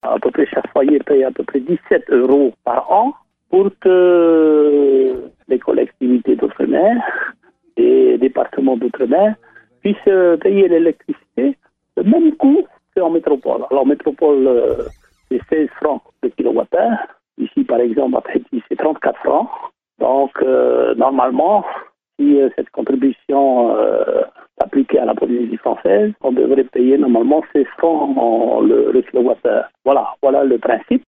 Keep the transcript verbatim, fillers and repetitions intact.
à peu près chaque foyer paye à peu près dix-sept euros par an pour que les collectivités d'outre-mer et départements d'outre-mer puissent payer l'électricité le même coût qu'en métropole. Alors, en métropole, euh, c'est seize francs le kilowattheure. Ici, par exemple, à Tahiti, c'est trente-quatre francs. Donc, euh, normalement, si euh, cette contribution euh, s'appliquait à la Polynésie française, on devrait payer normalement seize francs en, le, le kilowattheure. Voilà, voilà le principe.